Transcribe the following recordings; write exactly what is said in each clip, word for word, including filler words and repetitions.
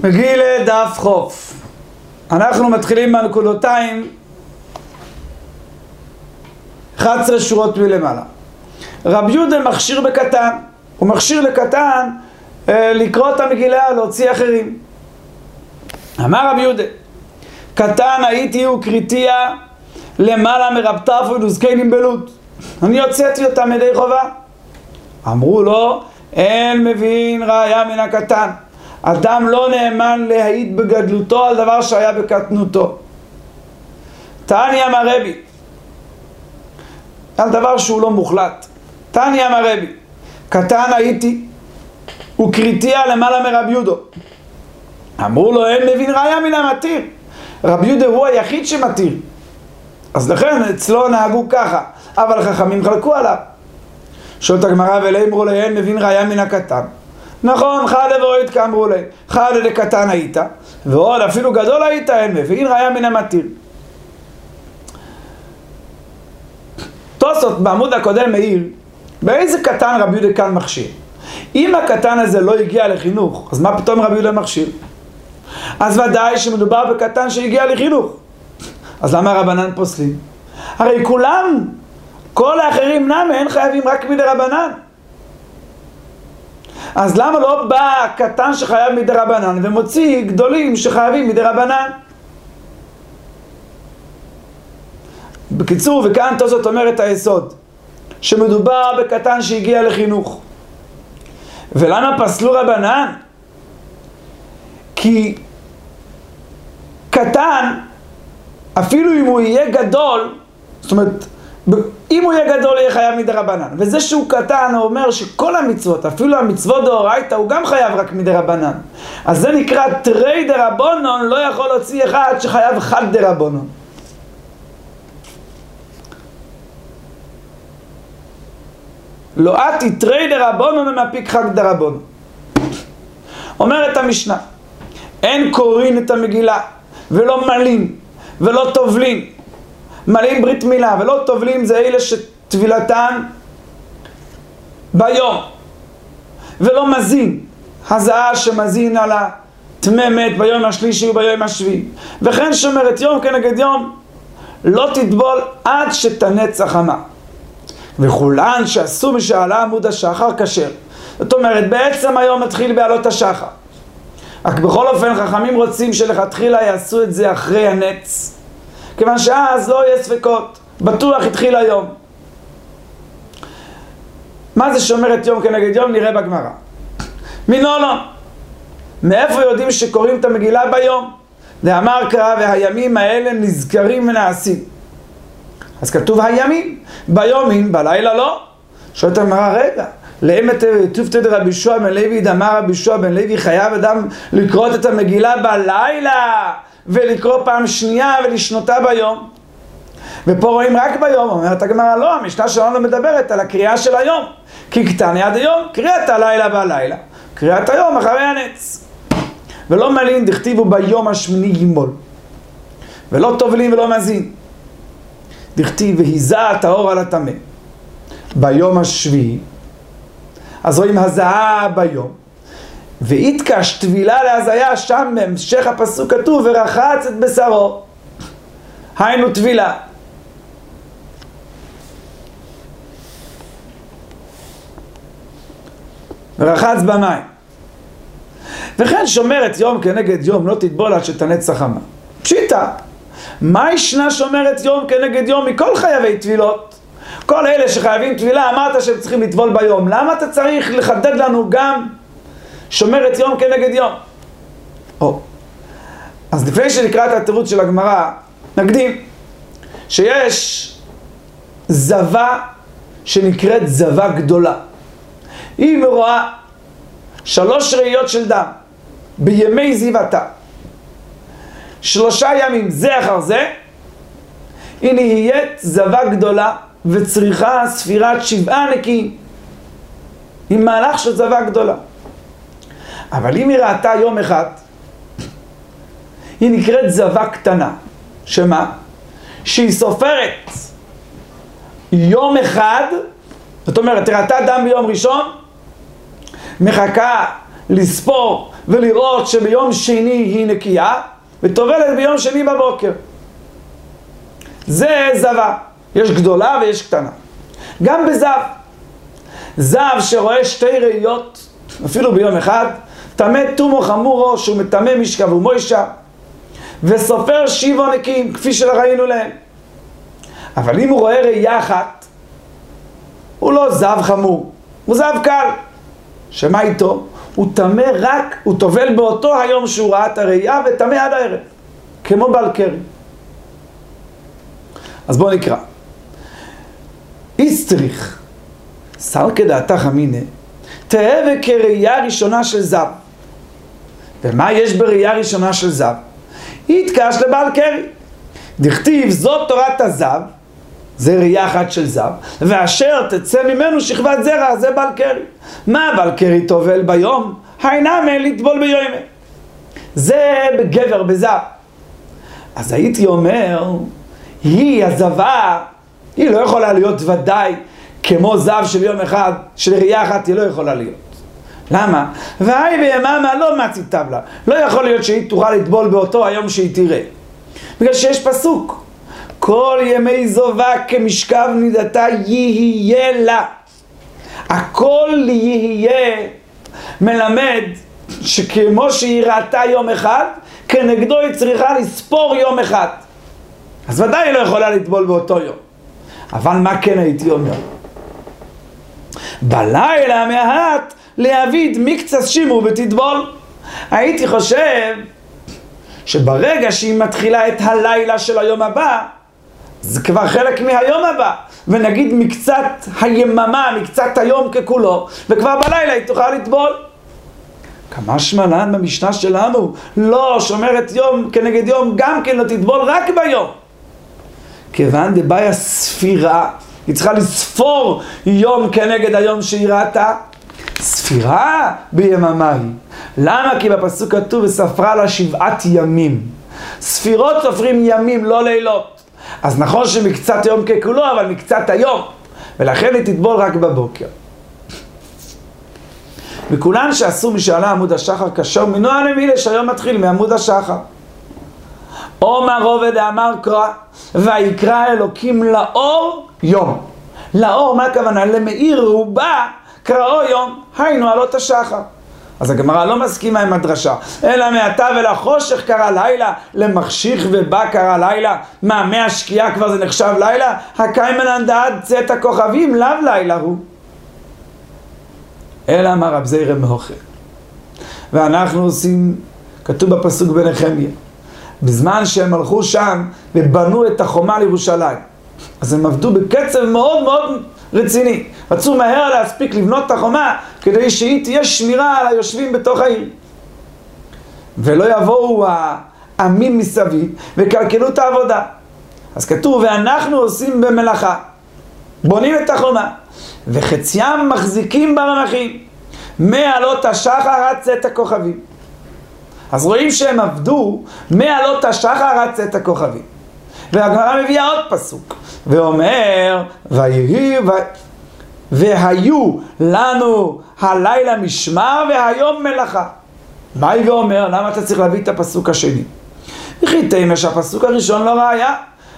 מגילה דף חוף. אנחנו מתחילים מהנקודותיים אחת עשרה שורות מלמעלה. רב יהודה מכשיר בקטן, הוא מכשיר לקטן אה, לקרוא את המגילה, להוציא אחרים. אמר רב יהודה, קטן הייתי וקריתיה למעלה מרב טרפון ונוזקנים בלוד, אני הוצאתי אותם ידי חובה. אמרו לו, אין מבין ראיה מן הקטן, אדם לא נאמן להעיד בגדלותו על דבר שהיה בקטנותו. תניא אמר רבי, על דבר שהוא לא מוחלט. תניא אמר רבי, קטן הייתי וקריתיה למעלה מרב יהודה. אמרו לו, אין מבין ראיה מן המתיר, רב יהודה הוא היחיד שמתיר, אז לכן אצלו נהגו ככה, אבל חכמים חלקו עליו. שואלת הגמרא, ולאמרו לי, אין מבין ראיה מן הקטן. נכון, חדה ואוהד כאמרו לי, חדה לקטן היית, ועוד אפילו גדול היית, אין מבין ראיה מן המתיר. תוספות בעמוד הקודם מעיר, באיזה קטן רבי יהודה כאן מכשיר? אם הקטן הזה לא הגיע לחינוך, אז מה פתאום רבי יהודה מכשיר? אז ודאי שמדובר בקטן שהגיע לחינוך. אז למה רבנן פוסלים? הרי כולם, כל האחרים נמה, אין חייבים רק מדי רבנן. אז למה לא בא קטן שחייב מדי רבנן ומוציא גדולים שחייבים מדי רבנן? בקיצור, וכאן תוספות אומר את היסוד, שמדובר בקטן שהגיע לחינוך. ולמה פסלו רבנן? כי קטן, אפילו אם הוא יהיה גדול, זאת אומרת, אם הוא יהיה גדול יהיה חייב מדי רבנן. וזה שהוא קטן, הוא אומר שכל המצוות, אפילו המצוות דאורייתא, הוא גם חייב רק מדי רבנן. אז זה נקרא תרי דרבנן, לא יכול להוציא אחד שחייב חד דרבנן. לא אתי תרי דרבנן ומפיק חד דרבנן. אומרת המשנה, אין קוראים את המגילה ולא מלאים ולא טובלים. מלאים ברית מילה ולא טובלים זה אלה שטבילתן ביום, ולא מזין, הזעה שמזין על הטמא מת ביום השלישי וביום השביעי. וכן שומרת יום כנגד יום, לא תטבול עד שתנצח חמה. וכולן שעשו משעלה עמוד השחר כשר. זאת אומרת, בעצם היום מתחיל בעלות השחר, רק בכל אופן חכמים רוצים שלכתחילה יעשו את זה אחרי הנץ, כיוון שאז לא יהיה ספקות, בטוח התחיל היום. מה זה שומרת יום כנגד יום? נראה בגמרא. מנולון, מאיפה יודעים שקוראים את המגילה ביום? דאמר קרא, והימים האלה נזכרים ונעשים. אז כתוב הימים, ביומין, בלילה לא. שואלת הגמרא, רגע, לאמת תופתא דרבי יהושע בן לוי, דאמר רבי יהושע בן לוי, חייב אדם לקרוא את המגילה בלילה ולקרוא פעם שנייה ולשנותה ביום? ופה רואים רק ביום. אומרת הגמרא, לא, המשנה שלנו מדברת על הקריאה של היום, כי קטן עד היום, קריאת הלילה בלילה, קריאת היום אחרי הנץ. ולא מלין דכתיבו ביום השמיני גימול, ולא טובלים ולא מזין, דכתיב והיזה הטהור על הטמא ביום השביעי. אז רואים הזעה ביום, והתקש טבילה להזיה, שם בהמשך הפסוק כתוב ורחץ את בשרו, היינו טבילה. ורחץ במים. וכן שומרת יום כנגד יום, לא תטבול עד שתנצח חמה. פשיטה, מה ישנה שומרת יום כנגד יום מכל חייבי טבילות? כל אלה שחייבים טבילה, אמרת שהם צריכים לטבול ביום, למה אתה צריך לחדד לנו גם שומרת יום כנגד יום? או, אז לפני שנקרא את התירוץ של הגמרא, נקדים שיש זווה שנקראת זווה גדולה. היא רואה שלוש ראיות של דם בימי זיוותה, שלושה ימים זה אחר זה, היא נהיית זווה גדולה וצריכה ספירת שבעה נקיים, עם מהלך של זווה גדולה. אבל אם היא ראתה יום אחד, היא נקראת זווה קטנה. שמה? שהיא סופרת יום אחד, זאת אומרת, ראתה דם ביום ראשון, מחכה לספור ולראות שביום שני היא נקייה, וטובלת ביום שני בבוקר. זה זבה. יש גדולה ויש קטנה. גם בזב. זב שרואה שתי ראיות, אפילו ביום אחד, טמא תומו חמורו, שהוא מטמא משכב ומוישה, וסופר שבעה נקיים, כפי שראינו להם. אבל אם הוא רואה ראייה אחת, הוא לא זב חמור, הוא זב קל. שמה איתו? הוא טמא רק, הוא טובל באותו היום שהוא ראה את הראייה, וטמא עד הערב, כמו בעל קרי. אז בואו נקרא. איסטריך, סלקא דעתך אמינא, תהווה כראייה ראשונה של זב. ומה יש בראייה ראשונה של זב? יתקש לבעל קרי. דכתיב זאת תורת הזב, זה ראייה אחת של זב, ואשר תצא ממנו שכבת זרע, זה בעל קרי. מה בעל קרי טובל ביום? הינמה לטבול ביום. זה בגבר, בזב. אז הייתי אומר, היא הזבה, היא לא יכולה להיות ודאי כמו זב של יום אחד, של ראייה אחת היא לא יכולה להיות. למה? והי ביממה לא מציתיו לה. לא יכול להיות שהיא תוכל לטבול באותו היום שהיא תראה. בגלל שיש פסוק. כל ימי זובה כמשכב נידתה יהיה לה. הכל יהיה מלמד שכמו שהיא ראתה יום אחד, כנגדו היא צריכה לספור יום אחד. אז ודאי היא לא יכולה לטבול באותו יום. אבל מה כן הייתי אומר? בלילה מעט להביד מקצת שימו ותטבול. הייתי חושב שברגע שהיא מתחילה את הלילה של היום הבא, זה כבר חלק מהיום הבא, ונגיד מקצת היממה, מקצת היום ככולו, וכבר בלילה היא תוכל לטבול. כמה שמלן במשנה שלנו, לא שומרת יום כנגד יום, גם כן לא תטבול רק ביום. כיוון דבעיה ספירה, היא צריכה לספור יום כנגד היום שהיא ראתה. ספירה ביממה היא. למה? כי בפסוק כתוב וספרה לה שבעת ימים. ספירות סופרים ימים, לא לילות. אז נכון שמקצת יום ככולו, אבל מקצת היום. ולכן היא תטבול רק בבוקר. וכולן שעשו משאלה עמוד השחר קשר מנוע נמילה שהיום מתחיל מעמוד השחר. אומר רובד אמר קרא, ויקרא אלוקים לאור יום. לאור, מה הכוונה? למאיר רובה קראו יום, היינו עלות השחר. אז הגמרא לא מסכימה עם הדרשה, אלא מעתה ולחושך קרא לילה, למחשיך ובא קרא לילה. מה, מהשקיעה כבר זה נחשב לילה? הקיימנן דעד צאת הכוכבים, לאו לילה הוא. אלא אמר רב זירא מהוכר. ואנחנו עושים, כתוב בפסוק בנחמיה, בזמן שהם הלכו שם ובנו את החומה לירושלים, אז הם עבדו בקצב מאוד מאוד רציני. רצו מהר להספיק לבנות את החומה כדי שהיא תהיה שמירה על היושבים בתוך העיר. ולא יבואו העמים מסביב וקלקלו את העבודה. אז כתוב, ואנחנו עושים במלאכה, בונים את החומה, וחציים מחזיקים ברמחים, מעלות השחר עד צאת הכוכבים. אז רואים שהם עבדו מעלות השחר עד צאת הכוכבים. והגמרא מביאה עוד פסוק, ואומר, ויהי ו... והיו לנו הלילה משמר והיום מלאכה. מה היא ואומר? למה אתה צריך להביא את הפסוק השני? וכי תימא שהפסוק הראשון לא ראיה.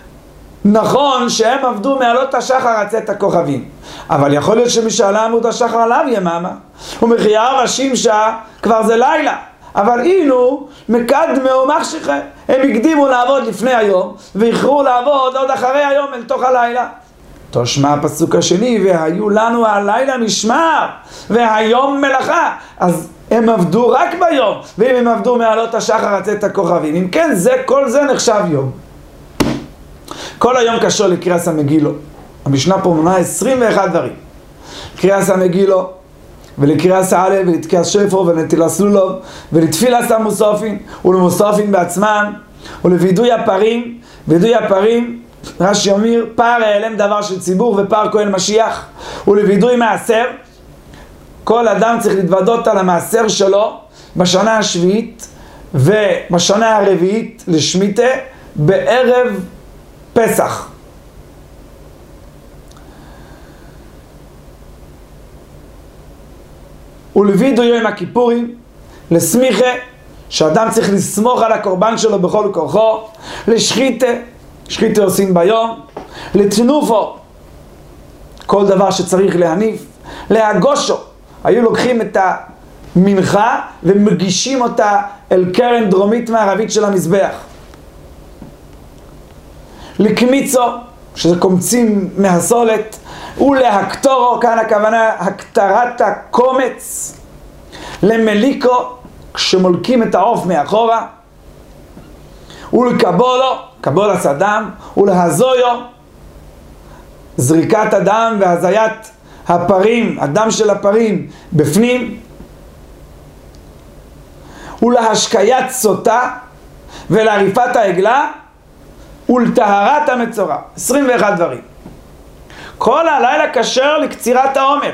נכון שהם עבדו מעלות השחר עד צאת הכוכבים, אבל יכול להיות שמשעלה עמוד השחר עליו יממה, ומחייב השמשה כבר זה לילה. אבל אינו מקדמהו מחשיכה, הם הקדימו לעבוד לפני היום ואיחרו לעבוד עוד אחרי היום אל תוך הלילה. תשמע הפסוק השני, והיו לנו הלילה משמר והיום מלאכה. אז הם עבדו רק ביום, ואם הם עבדו מעלות השחר עד צאת הכוכבים, אם כן, זה, כל זה נחשב יום. כל היום קשור לקריאת המגילו. המשנה פה מונה עשרים ואחד דברים. קריאת המגילו, ולקריאת סעלה, ולתקיעת שפר, ולנטילת סלולוב, ולתפילת המוסופין, ולמוסופין בעצמם, ולווידוי הפרים. וידוי הפרים, רש"י אומר, פר העלם דבר של ציבור, ופר כהן משיח. ולווידוי מעשר, כל אדם צריך להתוודות על המעשר שלו, בשנה השביעית, ובשנה הרביעית לשמיטה, בערב פסח. ולווידוי יום הכיפורים, לסמיכה, שאדם צריך לסמוך על הקורבן שלו בכל כוחו, לשחיתה, שחיתה עושים ביום, לתנופו, כל דבר שצריך להניף, להגושו, היו לוקחים את המנחה ומגישים אותה אל קרן דרומית מערבית של המזבח. לקמיצו, שזה קומצים מהסולת, ולהקטורו, כאן הכוונה הקטרת הקומץ, למליקו, כשמולקים את העוף מאחורה, ולקבולו, קבול הסדם, ולהזויו, זריקת הדם והזיית הפרים, הדם של הפרים בפנים, ולהשקיית סוטה, ולעריפת העגלה, ולטהרת המצורע. עשרים ואחד דברים. כל הלילה כשר לקצירת העומר.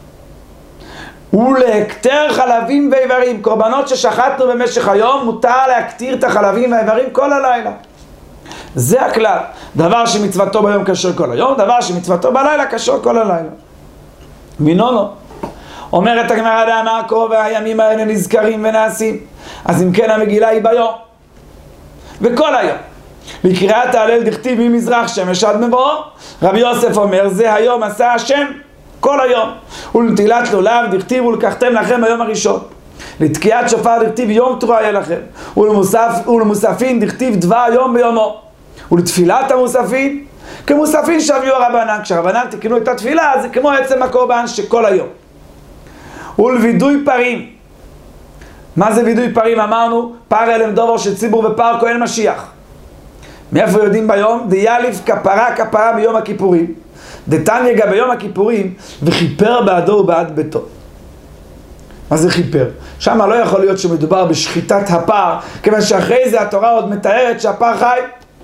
ולהקטר חלבים ואיברים. קורבנות ששחטנו במשך היום, מותר להקטיר את החלבים והאיברים כל הלילה. זה הכלל. דבר שמצוותו ביום כשר כל היום, דבר שמצוותו בלילה כשר כל הלילה. מינונו. אומרת הגמרא דאמר כה והימים האלה נזכרים ונעשים. אז אם כן המגילה היא ביום. וכל היום. לקריאת ההלל דכתיב ממזרח שמש עד מבואו. רבי יוסף אומר זה היום עשה השם כל היום. ולנטילת לולב דכתיב ולקחתם לכם היום הראשון. לתקיעת שופר דכתיב יום תרועה יהיה לכם. ולמוסף, ולמוספין דכתיב דבר יום ביומו. ולתפילת המוספין כמוספין שהביאו הרבנן. כשהרבנן תקנו את התפילה זה כמו עצם הקורבן שכל היום. ולווידוי פרים. מה זה וידוי פרים? אמרנו פר אלם דובר של ציבור ופר כהן משיח. מאיפה יודעים ביום? דיאליף כפרה כפרה ביום הכיפורים. דתניא ביום הכיפורים וכיפר בעדו ובעד ביתו. מה זה כיפר? שם לא יכול להיות שמדובר בשחיטת הפר, כיוון שאחרי זה התורה עוד מתארת שהפר חי.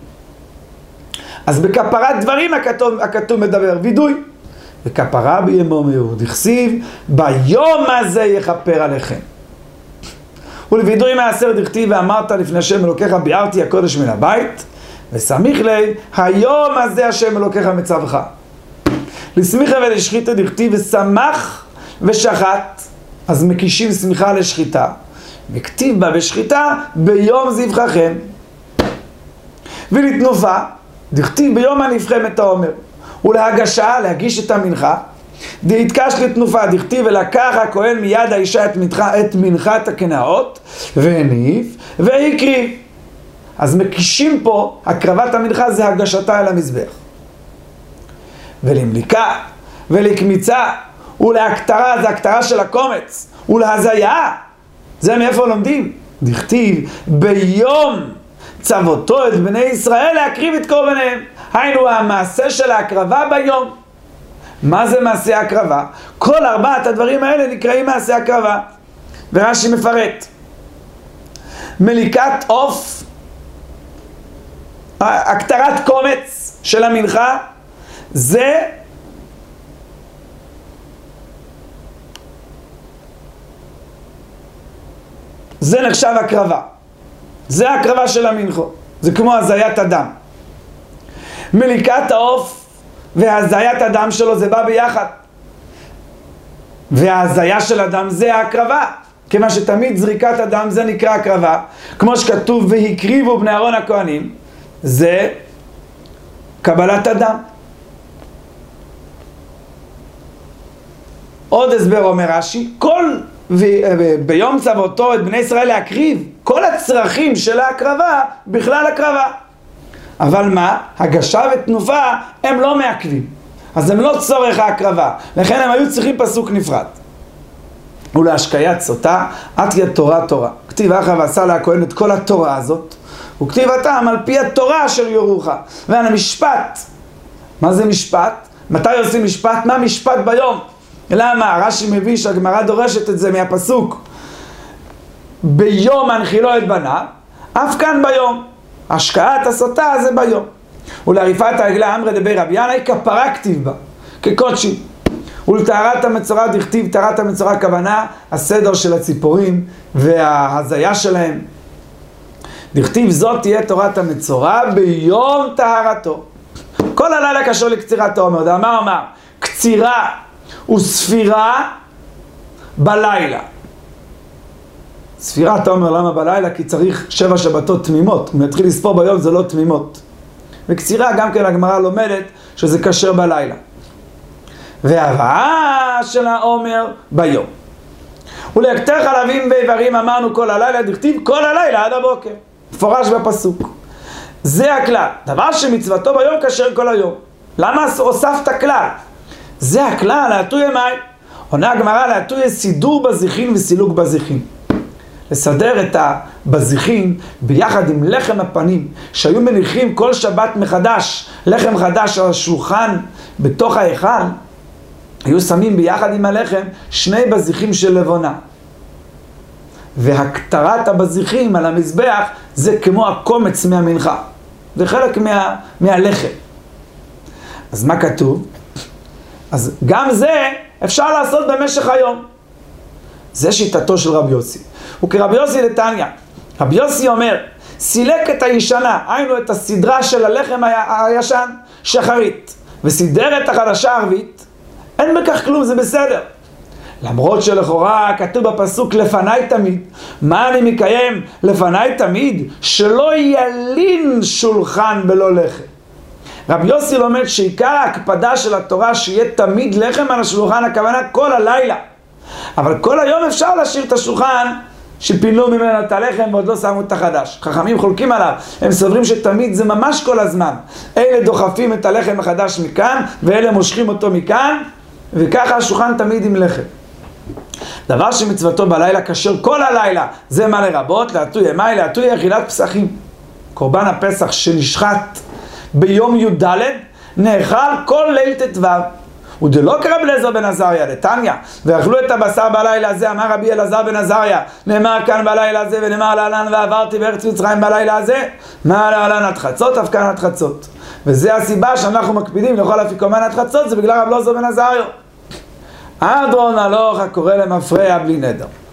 אז בכפרת דברים הכתוב, הכתוב מדבר, וידוי. וכפרה בימו מאוד, דכסיב, ביום הזה יכפר עליכם. ולווידוי מעשר דכתיב ואמרת לפני השם אלוקיך ביארתי הקודש מן הבית, וסמיך לי, היום הזה השם אלוקיך מצווך. לסמיכה ולשחיתה דכתיב ושמח ושחט, אז מקישים סמיכה לשחיטה, וכתיב בה בשחיטה ביום זבחכם. ולתנופה, דכתיב ביום הנבחם את העומר. ולהגשה, להגיש את המנחה, דהתקש לתנופה, דכתיב ולקח הכהן מיד האישה את, מנחה, את מנחת הקנאות, והניף והקריב. אז מקישים פה, הקרבת המנחה זה הגשתה אל המזבח. ולמליקה, ולקמיצה, ולהקטרה, זה הקטרה של הקומץ, ולהזיה, זה מאיפה לומדים? דכתיב, ביום צוותו את בני ישראל להקריב את קורבניהם. היינו המעשה של ההקרבה ביום. מה זה מעשה הקרבה? כל ארבעת הדברים האלה נקראים מעשה הקרבה. ורש"י מפרט. מליקת עוף, הקטרת קומץ של המנחה, זה זה נחשב הקרבה. זה הקרבה של המנחו. זה כמו הזיית הדם. מליקת העוף והזיית הדם שלו זה בא ביחד. והזיה של הדם זה הקרבה. כיוון שתמיד זריקת הדם זה נקרא הקרבה. כמו שכתוב והקריבו בני אהרון הכהנים, זה קבלת הדם. עוד הסבר אומר רש"י, כל ביום צוותו את בני ישראל להקריב, כל הצרכים של ההקרבה בכלל הקרבה. אבל מה? הגשה ותנופה הם לא מעכבים, אז הם לא צורך ההקרבה, לכן הם היו צריכים פסוק נפרד. ולהשקיית סוטה, עתיה תורה תורה. כתיב אחר ועשה לה הכהן את כל התורה הזאת, וכתיב הטעם על פי התורה אשר יורוך. ועל המשפט, מה זה משפט? מתי עושים משפט? מה משפט ביום? למה? רש"י מביא שהגמרא דורשת את זה מהפסוק ביום הנחילו את בניו, אף כאן ביום. השקעת הסוטה זה ביום. ולעריפת העגלה אמרי דבי רבי ינאי כפרה כתיב בה, כקודשי. ולטהרת המצורע דכתיב, טהרת המצורע כוונה הסדר של הציפורים וההזיה שלהם. דכתיב זאת תהיה תורת המצורע ביום טהרתו. כל הלילה קשור לקצירת העומר. דאמר אמר קצירה וספירה בלילה. ספירת העומר למה בלילה? כי צריך שבע שבתות תמימות. אם נתחיל לספור ביום זה לא תמימות. בקצירה גם כן הגמרא לומדת שזה כשר בלילה. והבאה של העומר ביום. וליקטר חלבים ואיברים אמרנו כל הלילה, דכתיב כל הלילה עד הבוקר. מפורש בפסוק. זה הכלל. דבר שמצוותו ביום כשר כל היום. למה הוספת כלל? זה הכלל, להטוי מים. עונה הגמרא להטוי סידור בזיכין וסילוק בזיכין. לסדר את הבזיכין ביחד עם לחם הפנים, שהיו מניחים כל שבת מחדש, לחם חדש על השולחן בתוך ההיכל, היו שמים ביחד עם הלחם שני בזיכים של לבונה. והקטרת הבזיכים על המזבח זה כמו הקומץ מהמנחה. זה חלק מה, מהלחם. אז מה כתוב? אז גם זה אפשר לעשות במשך היום. זה שיטתו של רבי יוסי. וכרבי יוסי לתניא, רבי יוסי אומר, סילק את הישנה, היינו את הסדרה של הלחם הישן, שחרית, וסידר את החדשה ערבית, אין בכך כלום, זה בסדר. למרות שלכאורה כתוב בפסוק לפניי תמיד, מה אני מקיים לפניי תמיד? שלא ילין שולחן בלא לחם. רבי יוסי לומד שעיקר ההקפדה של התורה שיהיה תמיד לחם על השולחן, הכוונה כל הלילה. אבל כל היום אפשר להשאיר את השולחן שפינו ממנו את הלחם ועוד לא שמו את החדש. חכמים חולקים עליו, הם סוברים שתמיד זה ממש כל הזמן. אלה דוחפים את הלחם החדש מכאן ואלה מושכים אותו מכאן, וככה השולחן תמיד עם לחם. דבר שמצוותו בלילה כשר כל הלילה, זה מה לרבות? להטוי ימי, להטוי אכילת פסחים. קורבן הפסח שנשחט ביום י"ד נאכל כל ליל ט"ו. ודלא כרבי אלעזר בן עזריה לתניא, ואכלו את הבשר בלילה הזה, אמר רבי אלעזר בן עזריה, נאמר כאן בלילה הזה ונאמר להלן ועברתי בארץ מצרים בלילה הזה, מה להלן עד חצות, אף כאן עד חצות. וזה הסיבה שאנחנו מקפידים לאכול אפיקומן עד חצות, זה בגלל רבי אלעזר בן עזריה. אדרון הלוך הקורא למפרע בלי נדר.